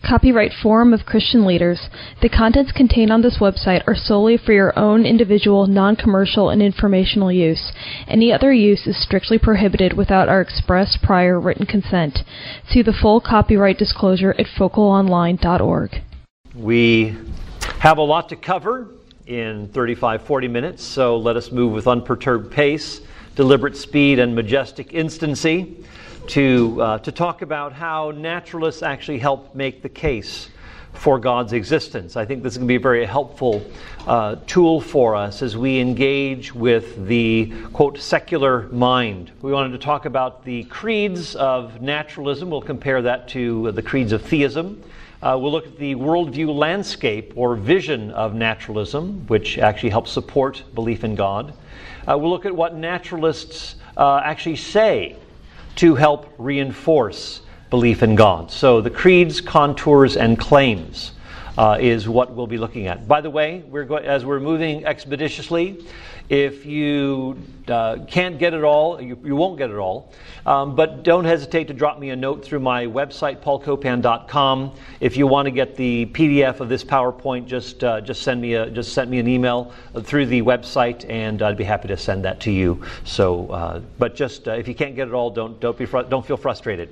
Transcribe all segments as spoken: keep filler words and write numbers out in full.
Copyright Forum of Christian Leaders. The contents contained on this website are solely for your own individual, non-commercial, and informational use. Any other use is strictly prohibited without our express prior written consent. See the full copyright disclosure at focal online dot org. We have a lot to cover in thirty-five, forty minutes, so let us move with unperturbed pace, deliberate speed, and majestic instancy to uh, to talk about how naturalists actually help make the case for God's existence. I think this is going to be a very helpful uh, tool for us as we engage with the, quote, secular mind. We wanted to talk about the creeds of naturalism. We'll compare that to the creeds of theism. Uh, we'll look at the worldview landscape or vision of naturalism, which actually helps support belief in God. Uh, we'll look at what naturalists uh, actually say to help reinforce belief in God. So the creeds, contours, and claims uh, is what we'll be looking at. By the way, we're go- as we're moving expeditiously, if you uh, can't get it all, you, you won't get it all, um, but don't hesitate to drop me a note through my website, paul copan dot com. If you want to get the P D F of this PowerPoint, just uh, just send me a just send me an email through the website, and I'd be happy to send that to you. So, uh, but just uh, if you can't get it all, don't don't be fr- don't feel frustrated.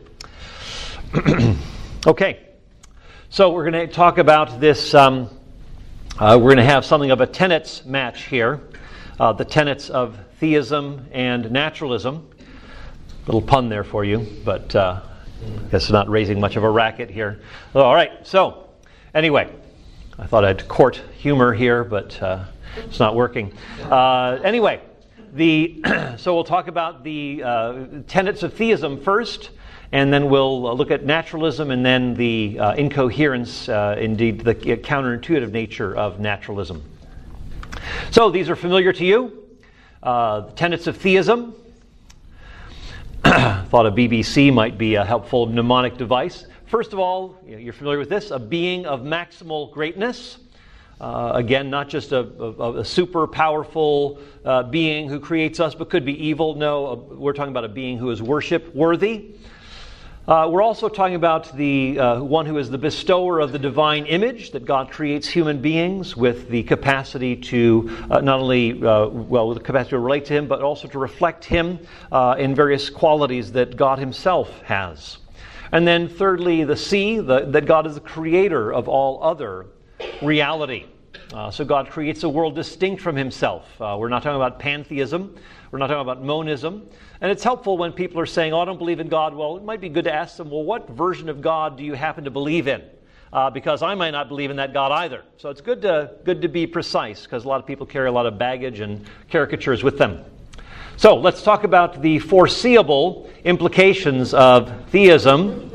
Okay, so we're going to talk about this. Um, uh, we're going to have something of a tenets match here. Uh, the tenets of theism and naturalism. Little pun there for you, but uh, I guess not raising much of a racket here. All right, so anyway, I thought I'd court humor here, but uh, it's not working. Uh, anyway, the so we'll talk about the uh, tenets of theism first, and then we'll uh, look at naturalism, and then the uh, incoherence, uh, indeed the counterintuitive nature of naturalism. So these are familiar to you. Uh, the tenets of theism. Thought a B B C might be a helpful mnemonic device. First of all, you're familiar with this, a being of maximal greatness. Uh, again, not just a, a, a super powerful uh, being who creates us but could be evil. No, uh, we're talking about a being who is worship worthy. Uh, we're also talking about the uh, one who is the bestower of the divine image, that God creates human beings with the capacity to uh, not only, uh, well, with the capacity to relate to Him, but also to reflect Him uh, in various qualities that God Himself has. And then thirdly, the C, the, that God is the creator of all other reality. Uh, so God creates a world distinct from Himself. Uh, we're not talking about pantheism. We're not talking about monism. And it's helpful when people are saying, oh, I don't believe in God. Well, it might be good to ask them, well, what version of God do you happen to believe in? Uh, because I might not believe in that God either. So it's good to good to be precise, because a lot of people carry a lot of baggage and caricatures with them. So let's talk about the foreseeable implications of theism.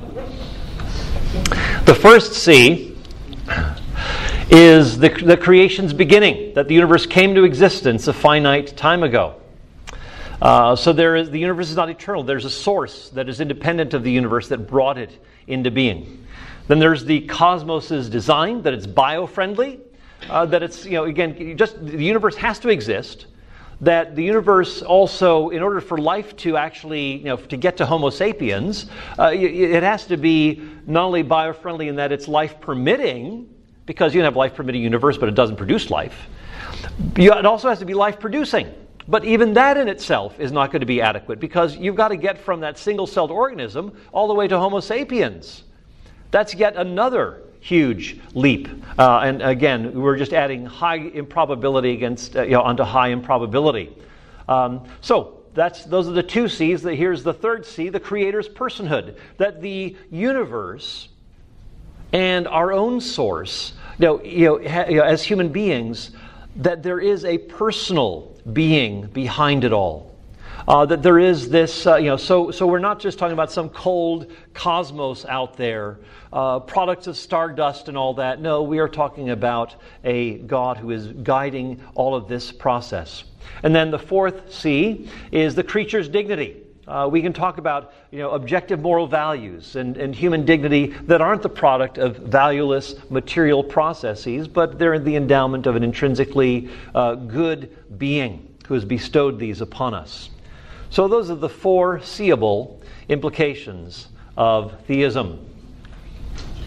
The first C is the, the creation's beginning, that the universe came to existence a finite time ago. Uh, so there is the universe is not eternal. There's a source that is independent of the universe that brought it into being. Then there's the cosmos's design, that it's bio-friendly, uh, that it's, you know, again, just the universe has to exist. That the universe also, in order for life to actually, you know, to get to Homo sapiens, uh, it has to be not only bio-friendly in that it's life-permitting, because you can have a life-permitting universe, but it doesn't produce life. It also has to be life-producing. But even that in itself is not going to be adequate, because you've got to get from that single-celled organism all the way to Homo sapiens. That's yet another huge leap. Uh, and again, we're just adding high improbability against uh, you know, onto high improbability. Um, so that's those are the two C's. Here's the third C, the Creator's personhood. That the universe and our own source, you know, you know, ha, you know as human beings, that there is a personal being behind it all. Uh, that there is this, uh, you know, so so we're not just talking about some cold cosmos out there, uh, products of stardust and all that. No, we are talking about a God who is guiding all of this process. And then the fourth C is the creature's dignity. Uh, we can talk about, you know, objective moral values and, and human dignity that aren't the product of valueless material processes, but they're the endowment of an intrinsically uh, good being who has bestowed these upon us. So those are the four seeable implications of theism.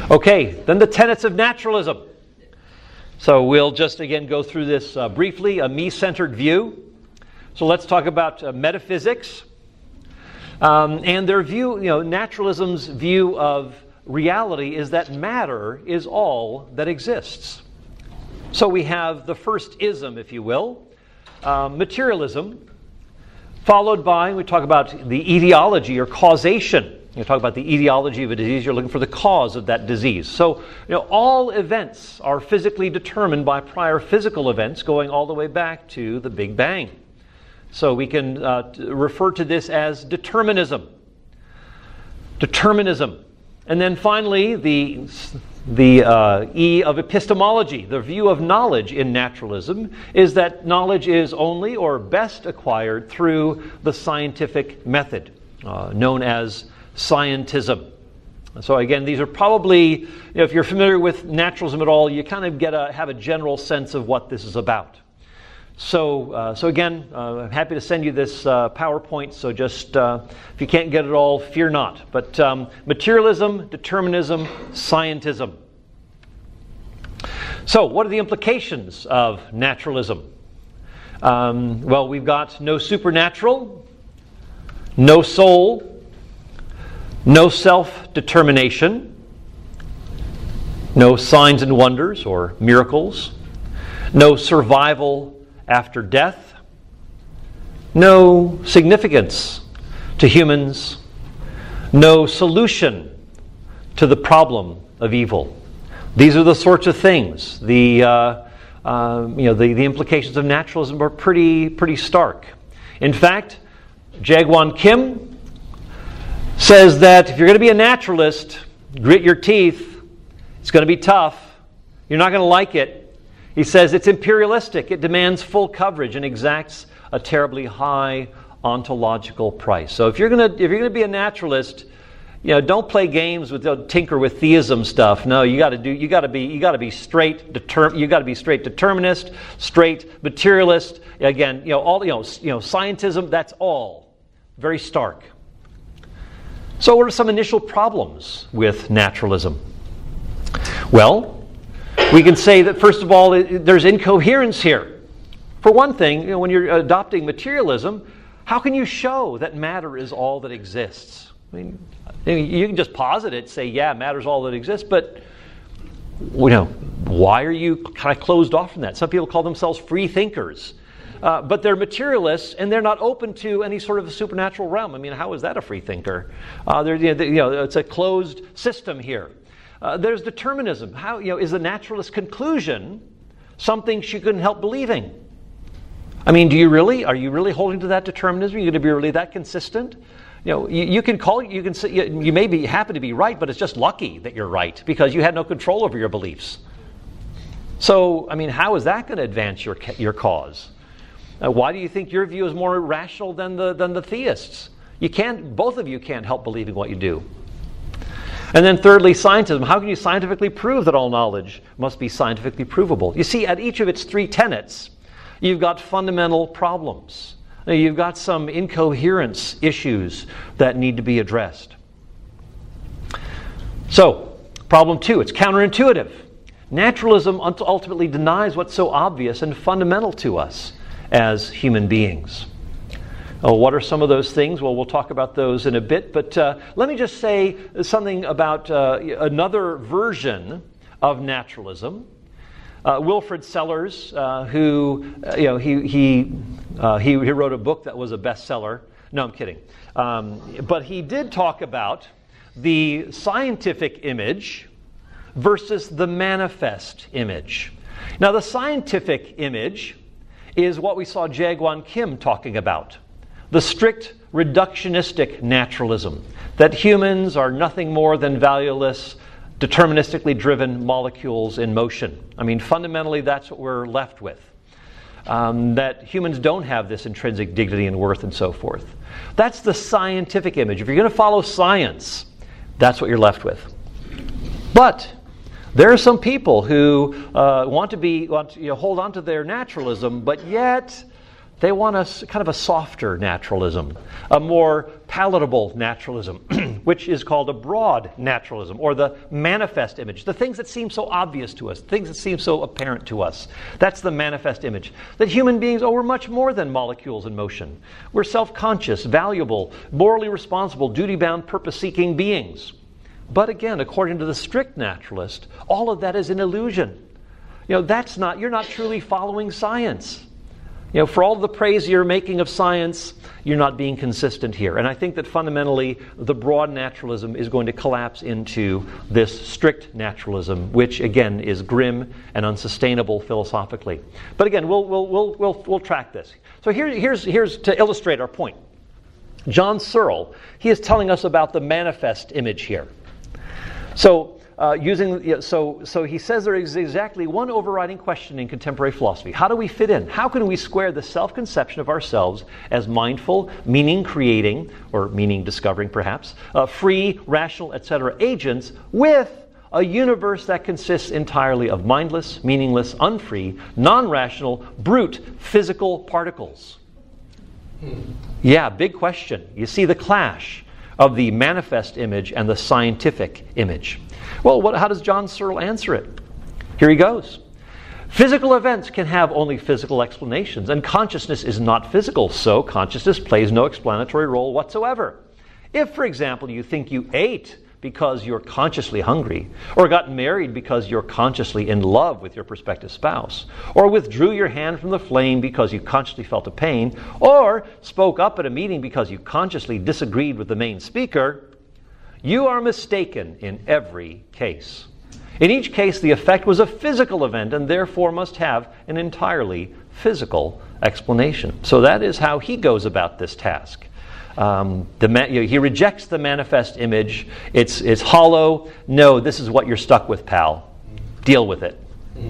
Okay, then the tenets of naturalism. So we'll just again go through this uh, briefly, a me-centered view. So let's talk about uh, metaphysics um, and their view, you know, naturalism's view of reality is that matter is all that exists. So we have the first ism, if you will, uh, materialism, followed by, we talk about the etiology or causation. You talk about the etiology of a disease, you're looking for the cause of that disease. So, you know, all events are physically determined by prior physical events going all the way back to the Big Bang. So we can uh, refer to this as determinism. Determinism. And then finally, the, the uh, E of epistemology, the view of knowledge in naturalism, is that knowledge is only or best acquired through the scientific method, uh, known as scientism. So again, these are probably, you know, if you're familiar with naturalism at all, you kind of get a, have a general sense of what this is about. So, uh, so again, uh, I'm happy to send you this uh, PowerPoint, so just, uh, if you can't get it all, fear not. But um, materialism, determinism, scientism. So, what are the implications of naturalism? Um, well, we've got no supernatural, no soul, no self-determination, no signs and wonders or miracles, no survival after death, no significance to humans, no solution to the problem of evil. These are the sorts of things. The uh, uh, you know the, the implications of naturalism are pretty pretty stark. In fact, Jaegwon Kim says that if you're going to be a naturalist, grit your teeth. It's going to be tough. You're not going to like it. He says it's imperialistic. It demands full coverage and exacts a terribly high ontological price. So if you're going to if you're going to be a naturalist, you know, don't play games with don't tinker with theism stuff. No, you got to do you got to be you got to be straight determ you got to be straight determinist, straight materialist. Again, you know, all you know, you know, scientism, that's all very stark. So what are some initial problems with naturalism? Well, we can say that, first of all, there's incoherence here. For one thing, you know, when you're adopting materialism, how can you show that matter is all that exists? I mean, you can just posit it, say, yeah, matter's all that exists, but you know, why are you kind of closed off from that? Some people call themselves free thinkers. Uh, but they're materialists, and they're not open to any sort of a supernatural realm. I mean, how is that a free thinker? Uh, they're, you know, they, you know, it's a closed system here. Uh, there's determinism. How, you know, is the naturalist conclusion something she couldn't help believing? I mean, do you really? Are you really holding to that determinism? Are you going to be really that consistent? You know, you, you can call. You can say you, you may be happen to be right, but it's just lucky that you're right because you had no control over your beliefs. So, I mean, how is that going to advance your your cause? Uh, why do you think your view is more rational than the than the theists? You can't. Both of you can't help believing what you do. And then thirdly, scientism. How can you scientifically prove that all knowledge must be scientifically provable? You see, at each of its three tenets, you've got fundamental problems. You've got some incoherence issues that need to be addressed. So, problem two, it's counterintuitive. Naturalism ultimately denies what's so obvious and fundamental to us as human beings. Oh, what are some of those things? Well, we'll talk about those in a bit, but uh, let me just say something about uh, another version of naturalism. Uh, Wilfrid Sellers, uh, who, uh, you know, he he, uh, he he wrote a book that was a bestseller. No, I'm kidding. Um, but he did talk about the scientific image versus the manifest image. Now, the scientific image is what we saw Jaegwon Kim talking about. The strict reductionistic naturalism, that humans are nothing more than valueless, deterministically driven molecules in motion. I mean, fundamentally, that's what we're left with. Um, that humans don't have this intrinsic dignity and worth and so forth. That's the scientific image. If you're going to follow science, that's what you're left with. But there are some people who uh, want to be want to, you know, hold on to their naturalism, but yet They want us kind of a softer naturalism, a more palatable naturalism, which is called a broad naturalism, or the manifest image. The things that seem so obvious to us, things that seem so apparent to us. That's the manifest image. That human beings, oh, we're much more than molecules in motion. We're self-conscious, valuable, morally responsible, duty-bound, purpose-seeking beings. But again, according to the strict naturalist, all of that is an illusion. You know, that's not, you're not truly following science. You know, for all the praise you're making of science, you're not being consistent here. And I think that fundamentally, the broad naturalism is going to collapse into this strict naturalism, which again is grim and unsustainable philosophically. But again, we'll we'll we'll we'll, we'll track this. So here, here's here's to illustrate our point. John Searle, he is telling us about the manifest image here. So. Uh, using so so he says there is exactly one overriding question in contemporary philosophy. How do we fit in? How can we square the self-conception of ourselves as mindful, meaning-creating, or meaning-discovering perhaps, uh, free, rational, et cetera agents with a universe that consists entirely of mindless, meaningless, unfree, non-rational, brute, physical particles? Yeah, big question. You see the clash of the manifest image and the scientific image. Well, what, how does John Searle answer it? Here he goes. Physical events can have only physical explanations, and consciousness is not physical, so consciousness plays no explanatory role whatsoever. If, for example, you think you ate because you're consciously hungry, or got married because you're consciously in love with your prospective spouse, or withdrew your hand from the flame because you consciously felt a pain, or spoke up at a meeting because you consciously disagreed with the main speaker, you are mistaken in every case. In each case, the effect was a physical event and therefore must have an entirely physical explanation. So that is how he goes about this task. Um, the man, you know, he rejects the manifest image. It's, it's hollow. No, this is what you're stuck with, pal. Deal with it.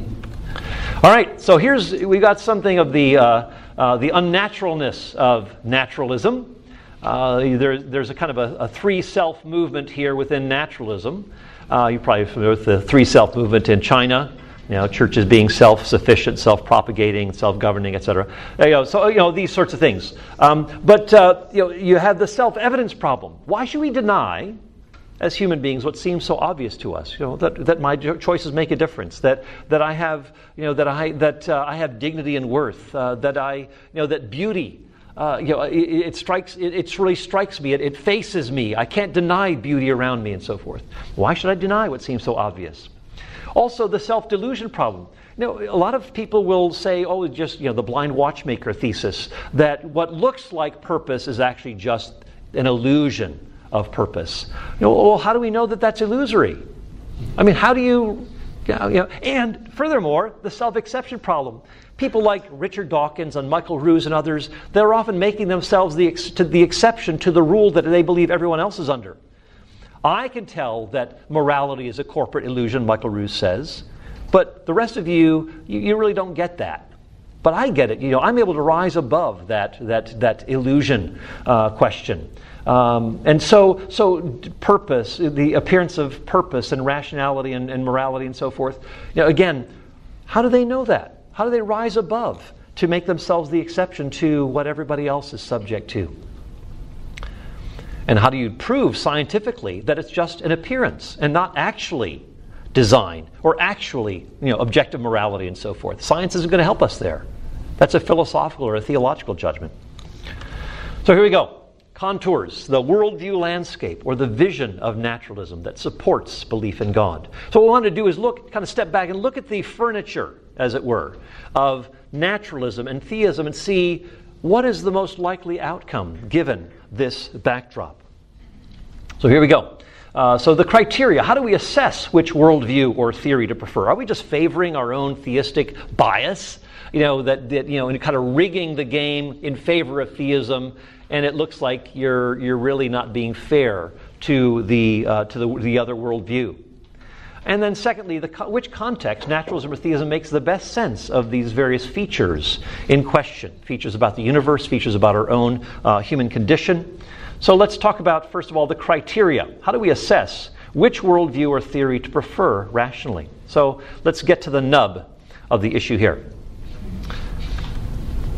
All right, so here's, we got something of the, uh, uh, the unnaturalness of naturalism. Uh, there, there's a kind of a, a three-self movement here within naturalism. Uh, you're probably familiar with the three-self movement in China. You know, churches being self-sufficient, self-propagating, self-governing, et cetera. You know, so you know these sorts of things. Um, but uh, you know, you have the self-evidence problem. Why should we deny, as human beings, what seems so obvious to us? You know, that, that my choices make a difference. That that I have, you know, that I that uh, I have dignity and worth. Uh, that I, you know, that beauty. Uh, you know, it, it strikes. It, it really strikes me. It, it faces me. I can't deny beauty around me, and so forth. Why should I deny what seems so obvious? Also, the self-delusion problem. You know, a lot of people will say, "Oh, just you know, the blind watchmaker thesis that what looks like purpose is actually just an illusion of purpose." You know, well, how do we know that that's illusory? I mean, how do you, you know? And furthermore, the self-exception problem. People like Richard Dawkins and Michael Ruse and others, they're often making themselves the, ex- to the exception to the rule that they believe everyone else is under. I can tell that morality is a corporate illusion, Michael Ruse says, but the rest of you, you, you really don't get that. But I get it. You know, I'm able to rise above that that that illusion uh, question. Um, and so, so purpose, the appearance of purpose and rationality and, and morality and so forth. You know, again, how do they know that? How do they rise above to make themselves the exception to what everybody else is subject to? And how do you prove scientifically that it's just an appearance and not actually design or actually, you know, objective morality and so forth? Science isn't going to help us there. That's a philosophical or a theological judgment. So here we go. Contours, the worldview landscape or the vision of naturalism that supports belief in God. So what we want to do is look, kind of step back and look at the furniture, as it were, of naturalism and theism and see what is the most likely outcome given this backdrop. So here we go. Uh, so the criteria, how do we assess which worldview or theory to prefer? Are we just favoring our own theistic bias? You know, that, that you know, and kind of rigging the game in favor of theism, and it looks like you're you're really not being fair to the uh, to the, the other worldview. And then secondly, the co- which context, naturalism or theism, makes the best sense of these various features in question. Features about the universe, features about our own uh, human condition. So let's talk about, first of all, the criteria. How do we assess which worldview or theory to prefer rationally? So let's get to the nub of the issue here.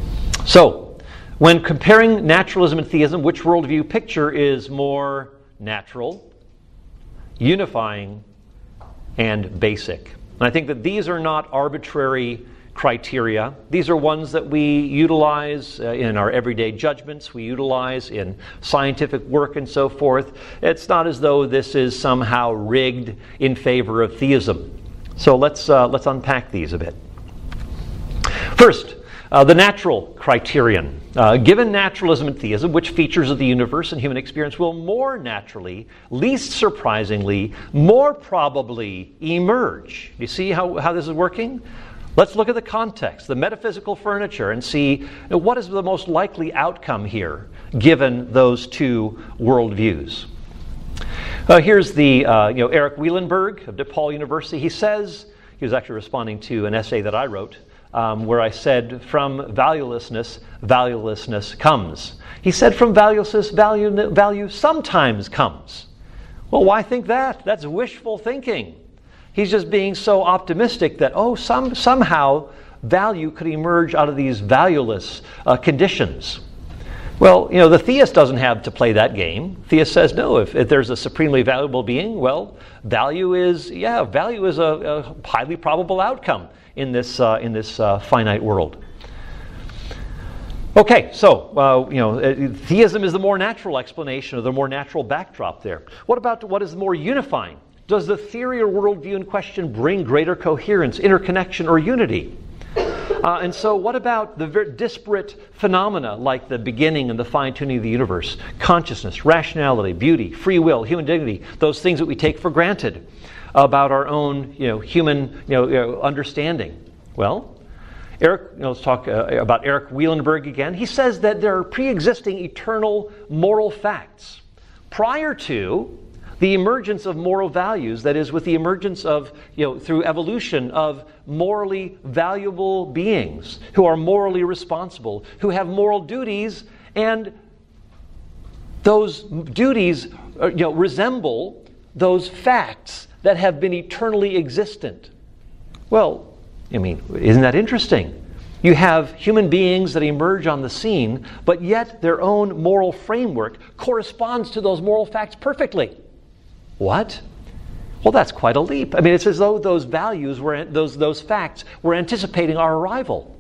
So, when comparing naturalism and theism, which worldview picture is more natural, unifying, and basic? And I think that these are not arbitrary criteria. These are ones that we utilize uh, in our everyday judgments, we utilize in scientific work and so forth. It's not as though this is somehow rigged in favor of theism. So let's uh, let's unpack these a bit. First, uh, the natural criterion. Uh, given naturalism and theism, which features of the universe and human experience will more naturally, least surprisingly, more probably emerge? You see how, how this is working? Let's look at the context, the metaphysical furniture, and see you know, what is the most likely outcome here, given those two worldviews. Uh, here's the uh, you know Eric Wielenberg of DePaul University. He says, he was actually responding to an essay that I wrote, um, where I said, from valuelessness, valuelessness comes. He said, from valuelessness, value, value sometimes comes. Well, why think that? That's wishful thinking. He's just being so optimistic that, oh, some, somehow value could emerge out of these valueless uh, conditions. Well, you know, the theist doesn't have to play that game. Theist says, no, if, if there's a supremely valuable being, well, value is, yeah, value is a, a highly probable outcome in this uh, in this uh, finite world. Okay, so, uh, you know, theism is the more natural explanation, or the more natural backdrop there. What about what is more unifying? Does the theory or worldview in question bring greater coherence, interconnection, or unity? Uh, and so what about the very disparate phenomena like the beginning and the fine-tuning of the universe, consciousness, rationality, beauty, free will, human dignity, those things that we take for granted about our own you know, human you know, you know, understanding? Well, Eric, you know, let's talk uh, about Eric Wielenberg again. He says that there are pre-existing eternal moral facts prior to the emergence of moral values, that is, with the emergence of, you know, through evolution of morally valuable beings who are morally responsible, who have moral duties, and those duties, you know, resemble those facts that have been eternally existent. Well, I mean, isn't that interesting? You have human beings that emerge on the scene, but yet their own moral framework corresponds to those moral facts perfectly. What? Well, that's quite a leap. I mean, it's as though those values were, those those facts were anticipating our arrival.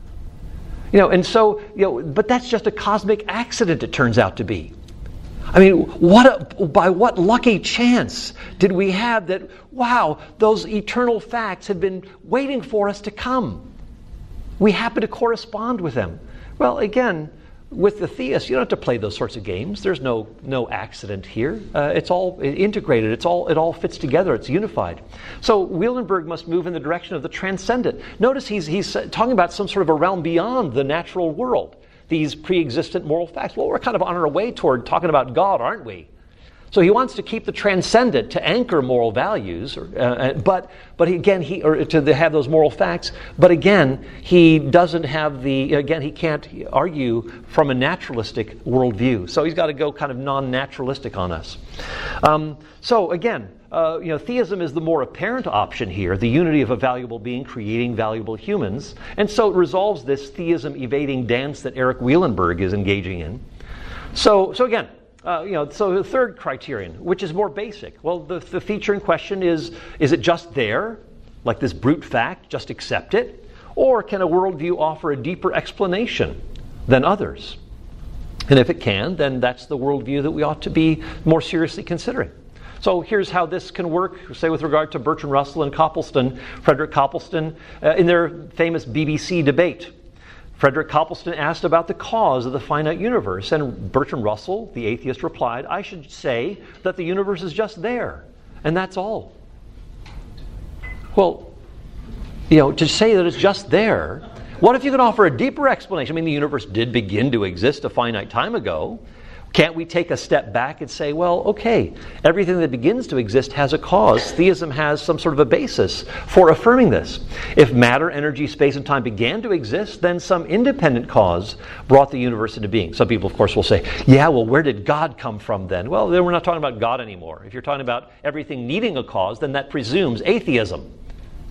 You know, and so, you know, but that's just a cosmic accident, it turns out to be. I mean, what a, by what lucky chance did we have that, wow, those eternal facts had been waiting for us to come. We happen to correspond with them. Well, again, with the theist, you don't have to play those sorts of games. There's no no accident here. Uh, it's all integrated. It's all it all fits together. It's unified. So Wielenberg must move in the direction of the transcendent. Notice he's he's talking about some sort of a realm beyond the natural world. These pre-existent moral facts. Well, we're kind of on our way toward talking about God, aren't we? So he wants to keep the transcendent to anchor moral values, or, uh, but but again he or to have those moral facts. But again, he doesn't have the again he can't argue from a naturalistic worldview. So he's got to go kind of non-naturalistic on us. Um, so again, uh, you know, theism is the more apparent option here. The unity of a valuable being creating valuable humans, and so it resolves this theism evading dance that Eric Wielenberg is engaging in. So so again. Uh, you know, so the third criterion, which is more basic. Well, the, the feature in question is, is it just there, like this brute fact, just accept it? Or can a worldview offer a deeper explanation than others? And if it can, then that's the worldview that we ought to be more seriously considering. So here's how this can work, say with regard to Bertrand Russell and Copleston, Frederick Copleston, uh, in their famous B B C debate. Frederick Copleston asked about the cause of the finite universe, and Bertrand Russell, the atheist, replied, I should say that the universe is just there, and that's all. Well, you know, to say that it's just there, what if you could offer a deeper explanation? I mean, the universe did begin to exist a finite time ago. Can't we take a step back and say, well, okay, everything that begins to exist has a cause. Theism has some sort of a basis for affirming this. If matter, energy, space, and time began to exist, then some independent cause brought the universe into being. Some people, of course, will say, yeah, well, where did God come from then? Well, then we're not talking about God anymore. If you're talking about everything needing a cause, then that presumes atheism.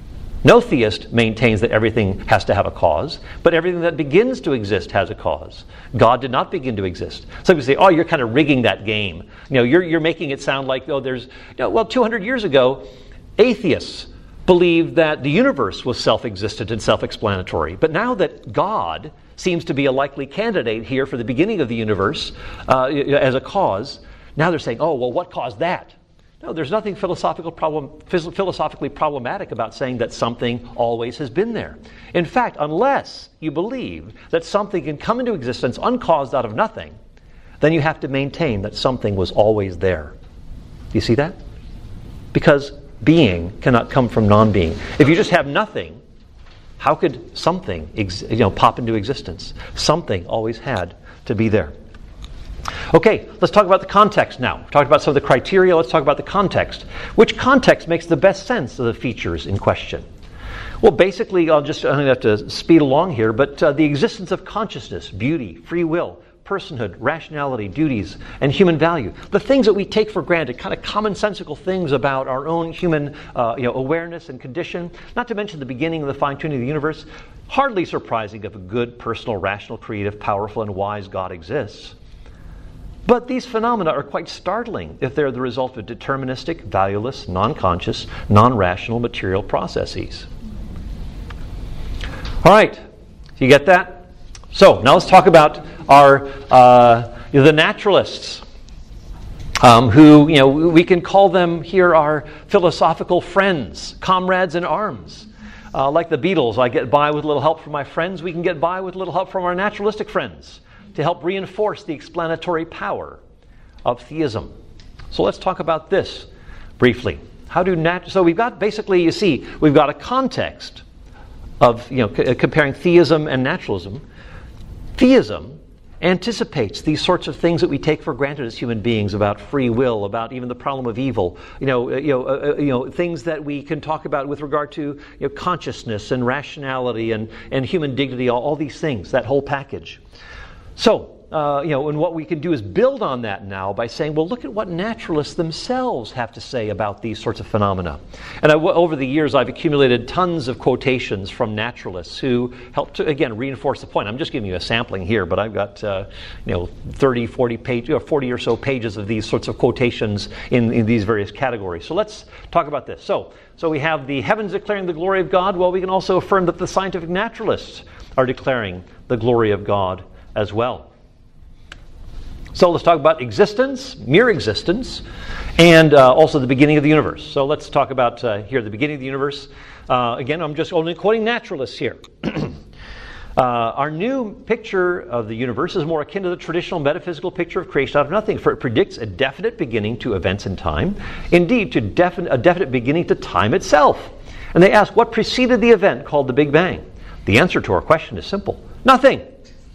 No theist maintains that everything has to have a cause, but everything that begins to exist has a cause. God did not begin to exist. Some people say, oh, you're kind of rigging that game. You know, you're, you're making it sound like, oh, there's, you know, well, two hundred years ago, atheists believed that the universe was self-existent and self-explanatory. But now that God seems to be a likely candidate here for the beginning of the universe uh, as a cause, now they're saying, oh, well, what caused that? No, there's nothing philosophical problem, philosophically problematic about saying that something always has been there. In fact, unless you believe that something can come into existence uncaused out of nothing, then you have to maintain that something was always there. You see that? Because being cannot come from non-being. If you just have nothing, how could something ex- you know, pop into existence? Something always had to be there. Okay, let's talk about the context now. We've talked about some of the criteria. Let's talk about the context. Which context makes the best sense of the features in question? Well, basically, I'll just I'm going to have to speed along here, but uh, the existence of consciousness, beauty, free will, personhood, rationality, duties, and human value. The things that we take for granted, kind of commonsensical things about our own human uh, you know, awareness and condition, not to mention the beginning of the fine-tuning of the universe. Hardly surprising if a good, personal, rational, creative, powerful, and wise God exists. But these phenomena are quite startling if they're the result of deterministic, valueless, non-conscious, non-rational material processes. All right, you get that? So now let's talk about our uh, you know, the naturalists, um, who you know we can call them here our philosophical friends, comrades in arms. Uh, like the Beatles, I get by with a little help from my friends. We can get by with a little help from our naturalistic friends to help reinforce the explanatory power of theism. So let's talk about this briefly. How do nat- so we've got basically, you see, we've got a context of you know c- comparing theism and naturalism. Theism anticipates these sorts of things that we take for granted as human beings about free will, about even the problem of evil. You know, uh, you know, uh, you know, things that we can talk about with regard to you know, consciousness and rationality and and human dignity. All, all these things, that whole package. So, uh, you know, and what we can do is build on that now by saying, well, look at what naturalists themselves have to say about these sorts of phenomena. And I, over the years, I've accumulated tons of quotations from naturalists who help to, again, reinforce the point. I'm just giving you a sampling here, but I've got, uh, you know, thirty, forty, page, or forty or so pages of these sorts of quotations in, in these various categories. So let's talk about this. So, so we have the heavens declaring the glory of God. Well, we can also affirm that the scientific naturalists are declaring the glory of God as well. So let's talk about existence, mere existence, and uh, also the beginning of the universe. So let's talk about uh, here the beginning of the universe. Uh, again, I'm just only quoting naturalists here. uh, our new picture of the universe is more akin to the traditional metaphysical picture of creation out of nothing, for it predicts a definite beginning to events in time, indeed to defin- a definite beginning to time itself. And they ask, what preceded the event called the Big Bang? The answer to our question is simple: nothing.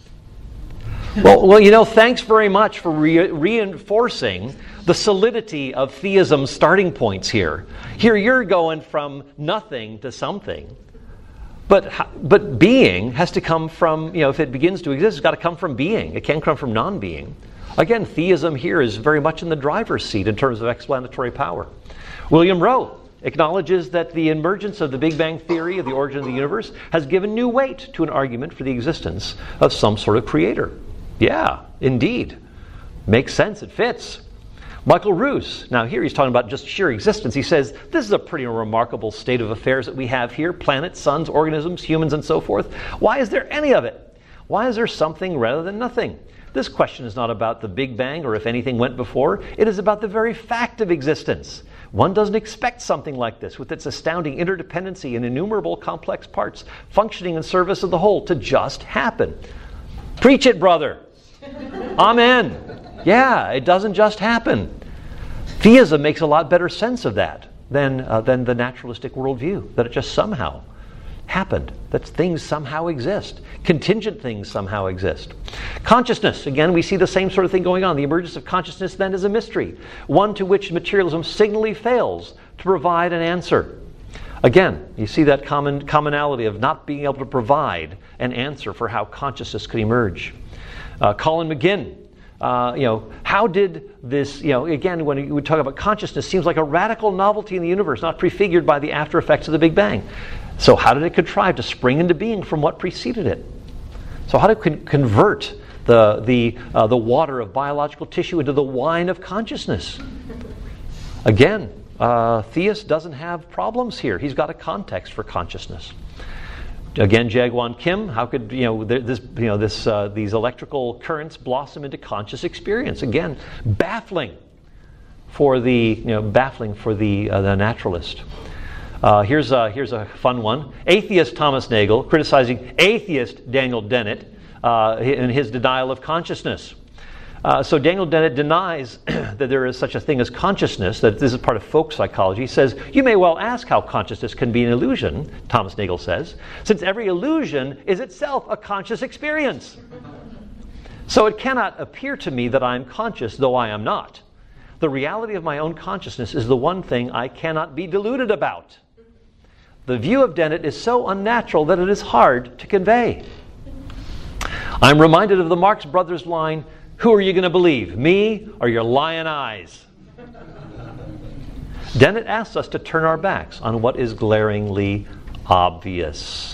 Well, well, you know, thanks very much for re- reinforcing the solidity of theism's starting points here. Here you're going from nothing to something. But but being has to come from, you know, if it begins to exist, it's got to come from being. It can't come from non-being. Again, theism here is very much in the driver's seat in terms of explanatory power. William Rowe acknowledges that the emergence of the Big Bang theory of the origin of the universe has given new weight to an argument for the existence of some sort of creator. Yeah, indeed. Makes sense. It fits. Michael Ruse, now here he's talking about just sheer existence. He says, this is a pretty remarkable state of affairs that we have here. Planets, suns, organisms, humans, and so forth. Why is there any of it? Why is there something rather than nothing? This question is not about the Big Bang or if anything went before. It is about the very fact of existence. One doesn't expect something like this, with its astounding interdependency and innumerable complex parts functioning in service of the whole, to just happen. Preach it, brother. Amen. Yeah, it doesn't just happen. Theism makes a lot better sense of that than, uh, than the naturalistic worldview, that it just somehow happened, that things somehow exist. Contingent things somehow exist. Consciousness, again, we see the same sort of thing going on. The emergence of consciousness then is a mystery, one to which materialism signally fails to provide an answer. Again, you see that common commonality of not being able to provide an answer for how consciousness could emerge. Uh, Colin McGinn Uh, you know, how did this, you know, again, when we talk about consciousness, seems like a radical novelty in the universe, not prefigured by the after effects of the Big Bang. So how did it contrive to spring into being from what preceded it? So how to con- convert the the uh, the water of biological tissue into the wine of consciousness? Again, uh, Theist doesn't have problems here. He's got a context for consciousness. Again, Jaegwon Kim, how could you know this you know this uh, these electrical currents blossom into conscious experience? Again, baffling for the you know baffling for the uh, the naturalist. Uh, here's a, here's a fun one. Atheist Thomas Nagel criticizing atheist Daniel Dennett uh, in his denial of consciousness. Uh, so Daniel Dennett denies that there is such a thing as consciousness, that this is part of folk psychology. He says, you may well ask how consciousness can be an illusion, Thomas Nagel says, since every illusion is itself a conscious experience. So it cannot appear to me that I am conscious, though I am not. The reality of my own consciousness is the one thing I cannot be deluded about. The view of Dennett is so unnatural that it is hard to convey. I'm reminded of the Marx Brothers line, who are you going to believe, me or your lion eyes? Dennett asks us to turn our backs on what is glaringly obvious.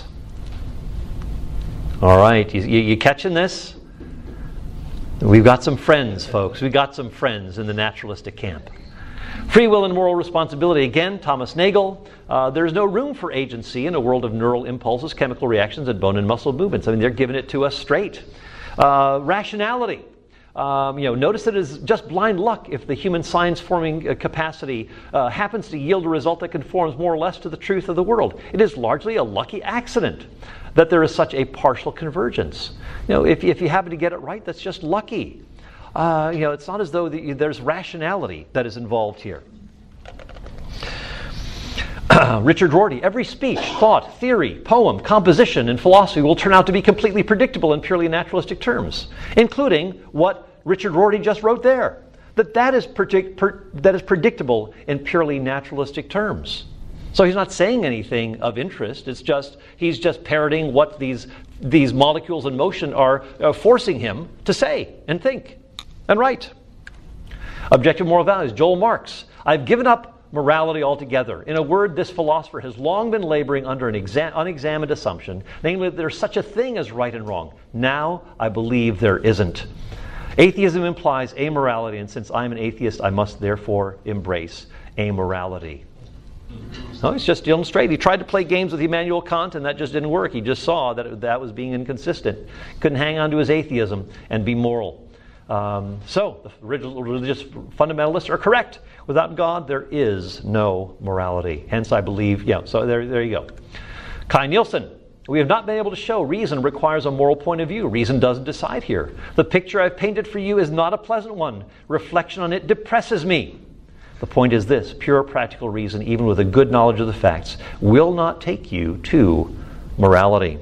All right, you, you, you catching this? We've got some friends, folks. We've got some friends in the naturalistic camp. Free will and moral responsibility. Again, Thomas Nagel. Uh, there's no room for agency in a world of neural impulses, chemical reactions, and bone and muscle movements. I mean, they're giving it to us straight. Uh, rationality. Um, you know, notice that it is just blind luck if the human science-forming uh, capacity uh, happens to yield a result that conforms more or less to the truth of the world. It is largely a lucky accident that there is such a partial convergence. You know, if, if you happen to get it right, that's just lucky. Uh, you know, it's not as though the, there's rationality that is involved here. Richard Rorty, every speech, thought, theory, poem, composition, and philosophy will turn out to be completely predictable in purely naturalistic terms, including what Richard Rorty just wrote there, that that is, predict, per, that is predictable in purely naturalistic terms. So he's not saying anything of interest. It's just he's just parroting what these these molecules in motion are uh, forcing him to say and think and write. Objective moral values. Joel Marx. I've given up morality altogether. In a word, this philosopher has long been laboring under an exa- unexamined assumption, namely that there's such a thing as right and wrong. Now I believe there isn't. Atheism implies amorality, and since I'm an atheist, I must therefore embrace amorality. No, he's just dealing straight. He tried to play games with Immanuel Kant, and that just didn't work. He just saw that it, that was being inconsistent. Couldn't hang on to his atheism and be moral. Um, so, the religious fundamentalists are correct. Without God, there is no morality. Hence, I believe, yeah, so there, there you go. Kai Nielsen. We have not been able to show reason requires a moral point of view. Reason doesn't decide here. The picture I've painted for you is not a pleasant one. Reflection on it depresses me. The point is this: pure practical reason, even with a good knowledge of the facts, will not take you to morality.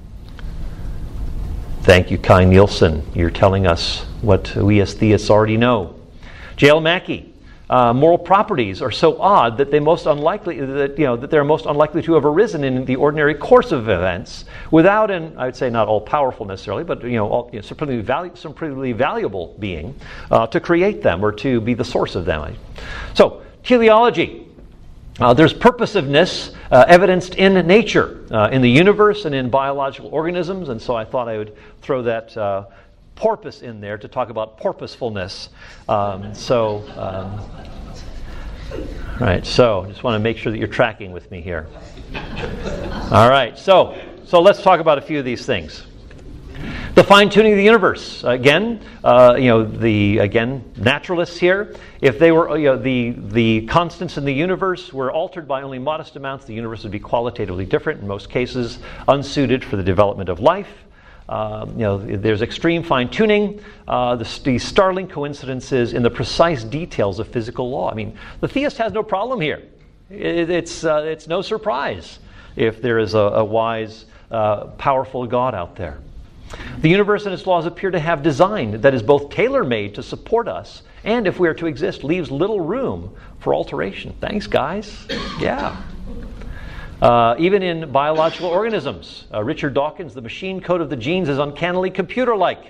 Thank you, Kai Nielsen. You're telling us what we as theists already know. J L Mackey. Uh, moral properties are so odd that they most unlikely that you know that they're most unlikely to have arisen in the ordinary course of events without an, I would say, not all powerful necessarily, but you know, all, you know supremely, valu- supremely valuable being uh, to create them or to be the source of them. So teleology. Uh, there's purposiveness uh, evidenced in nature, uh, in the universe, and in biological organisms, and so I thought I would throw that Uh, porpoise in there to talk about porpoisefulness. Um, so, um, right. So, just want to make sure that you're tracking with me here. All right. So, so let's talk about a few of these things. The fine-tuning of the universe. Again, uh, you know, the again naturalists here. If they were, you know, the the constants in the universe were altered by only modest amounts, the universe would be qualitatively different. In most cases, unsuited for the development of life. Uh, you know, there's extreme fine-tuning, uh, the, the startling coincidences in the precise details of physical law. I mean, the theist has no problem here. It, it's uh, it's no surprise if there is a, a wise, uh, powerful God out there. The universe and its laws appear to have design that is both tailor-made to support us, and if we are to exist, leaves little room for alteration. Thanks, guys. Yeah. Uh, even in biological organisms, uh, Richard Dawkins, the machine code of the genes is uncannily computer-like.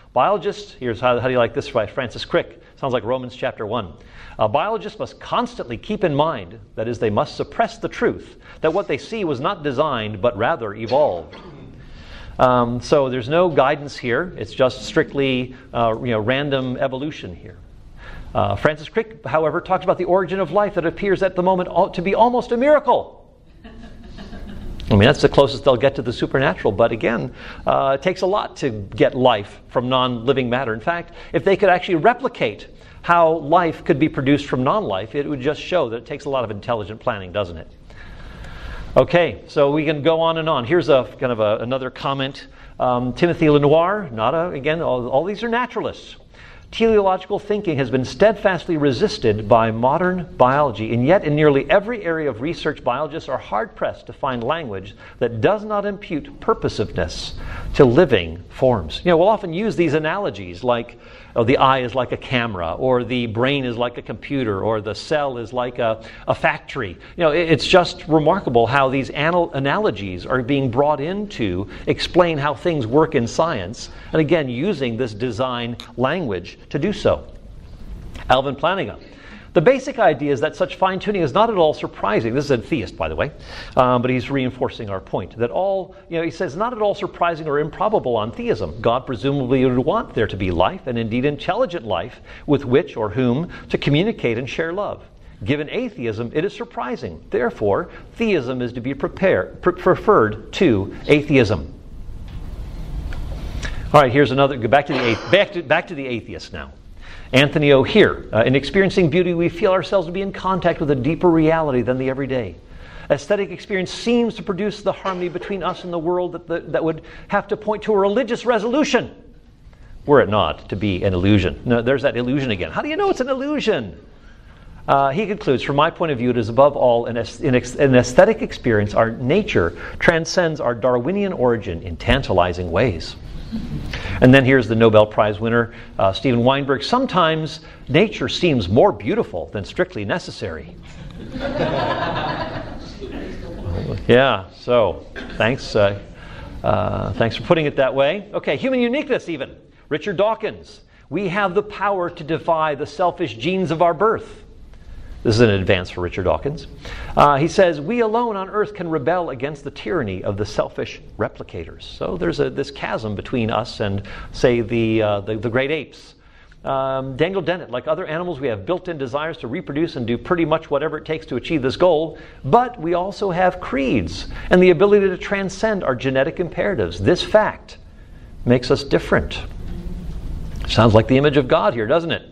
Biologists, here's how, how do you like this by Francis Crick? Sounds like Romans chapter one. Uh, biologists must constantly keep in mind, that is, they must suppress the truth, that what they see was not designed, but rather evolved. Um, so there's no guidance here. It's just strictly uh, you know, random evolution here. Uh, Francis Crick, however, talks about the origin of life that appears at the moment to be almost a miracle. I mean, that's the closest they'll get to the supernatural. But again, uh, it takes a lot to get life from non-living matter. In fact, if they could actually replicate how life could be produced from non-life, it would just show that it takes a lot of intelligent planning, doesn't it? Okay, so we can go on and on. Here's a kind of a, another comment. Um, Timothy Lenoir, not a, again, all, all these are naturalists. Teleological thinking has been steadfastly resisted by modern biology, and yet in nearly every area of research, biologists are hard-pressed to find language that does not impute purposiveness to living forms. You know, we'll often use these analogies like, oh, the eye is like a camera, or the brain is like a computer, or the cell is like a, a factory. You know, it, it's just remarkable how these anal- analogies are being brought in to explain how things work in science, and again, using this design language to do so. Alvin Plantinga. The basic idea is that such fine-tuning is not at all surprising. This is a theist, by the way, um, but he's reinforcing our point. That all, you know, he says, not at all surprising or improbable on theism. God presumably would want there to be life, and indeed intelligent life, with which or whom to communicate and share love. Given atheism, it is surprising. Therefore, theism is to be prepared, pre- preferred to atheism. All right, here's another. Go back to the back to back to the atheist now. Anthony O'Hear. Uh, in experiencing beauty, we feel ourselves to be in contact with a deeper reality than the everyday. Aesthetic experience seems to produce the harmony between us and the world that, the, that would have to point to a religious resolution, were it not to be an illusion. No, there's that illusion again. How do you know it's an illusion? Uh, he concludes, from my point of view, it is above all an, an, an aesthetic experience. Our nature transcends our Darwinian origin in tantalizing ways. And then here's the Nobel Prize winner, uh, Steven Weinberg. Sometimes nature seems more beautiful than strictly necessary. Yeah, so thanks, uh, uh, thanks for putting it that way. Okay, human uniqueness even. Richard Dawkins. We have the power to defy the selfish genes of our birth. This is an advance for Richard Dawkins. Uh, he says, we alone on earth can rebel against the tyranny of the selfish replicators. So there's a, this chasm between us and, say, the, uh, the, the great apes. Um, Daniel Dennett, like other animals, we have built-in desires to reproduce and do pretty much whatever it takes to achieve this goal, but we also have creeds and the ability to transcend our genetic imperatives. This fact makes us different. Sounds like the image of God here, doesn't it?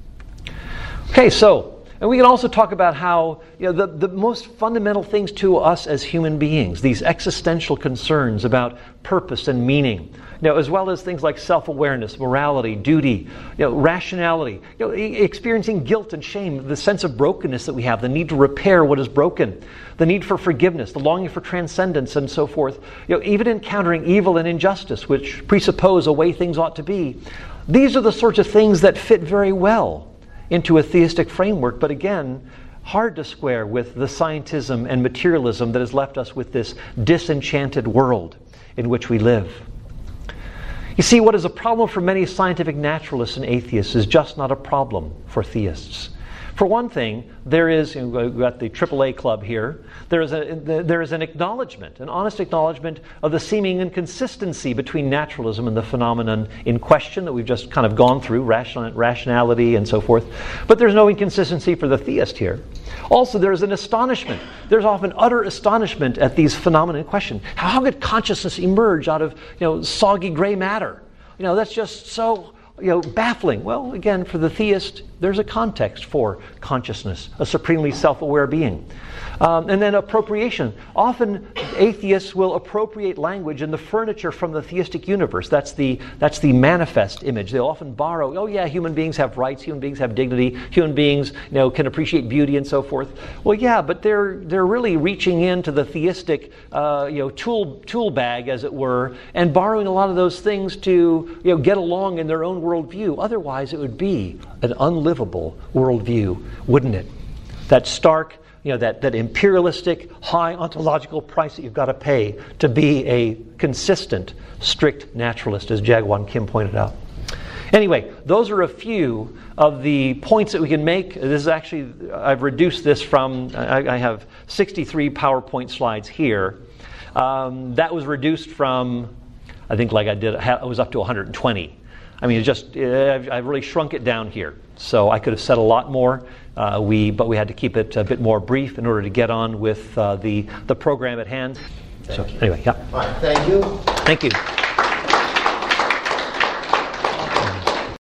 Okay, so and we can also talk about how, you know, the, the most fundamental things to us as human beings, these existential concerns about purpose and meaning, you know, as well as things like self-awareness, morality, duty, you know, rationality, you know, e- experiencing guilt and shame, the sense of brokenness that we have, the need to repair what is broken, the need for forgiveness, the longing for transcendence, and so forth. You know, even encountering evil and injustice, which presuppose a way things ought to be. These are the sorts of things that fit very well into a theistic framework, but again, hard to square with the scientism and materialism that has left us with this disenchanted world in which we live. You see, what is a problem for many scientific naturalists and atheists is just not a problem for theists. For one thing, there is, you know, we've got the triple A club here, there is, a, there is an acknowledgement, an honest acknowledgement of the seeming inconsistency between naturalism and the phenomenon in question that we've just kind of gone through, ration, rationality and so forth. But there's no inconsistency for the theist here. Also, there is an astonishment. There's often utter astonishment at these phenomena in question. How, how could consciousness emerge out of, you know, soggy gray matter? You know, that's just so, you know, baffling. Well, again, for the theist, there's a context for consciousness, a supremely self-aware being. Um, and then appropriation. Often atheists will appropriate language and the furniture from the theistic universe. That's the that's the manifest image. They'll often borrow, oh yeah, human beings have rights, human beings have dignity, human beings, you know, can appreciate beauty and so forth. Well, yeah, but they're they're really reaching into the theistic uh, you know tool tool bag, as it were, and borrowing a lot of those things to, you know, get along in their own worldview. Otherwise, it would be an unlivable worldview, wouldn't it? That stark, you know, that, that imperialistic, high ontological price that you've got to pay to be a consistent, strict naturalist, as Jaegwon Kim pointed out. Anyway, those are a few of the points that we can make. This is actually, I've reduced this from, I, I have sixty-three PowerPoint slides here. Um, that was reduced from, I think like I did, I was up to one hundred twenty. I mean, it just, I've, I've really shrunk it down here. So I could have said a lot more, uh, we, but we had to keep it a bit more brief in order to get on with uh, the, the program at hand. So anyway, yeah. All right, thank you. Thank you.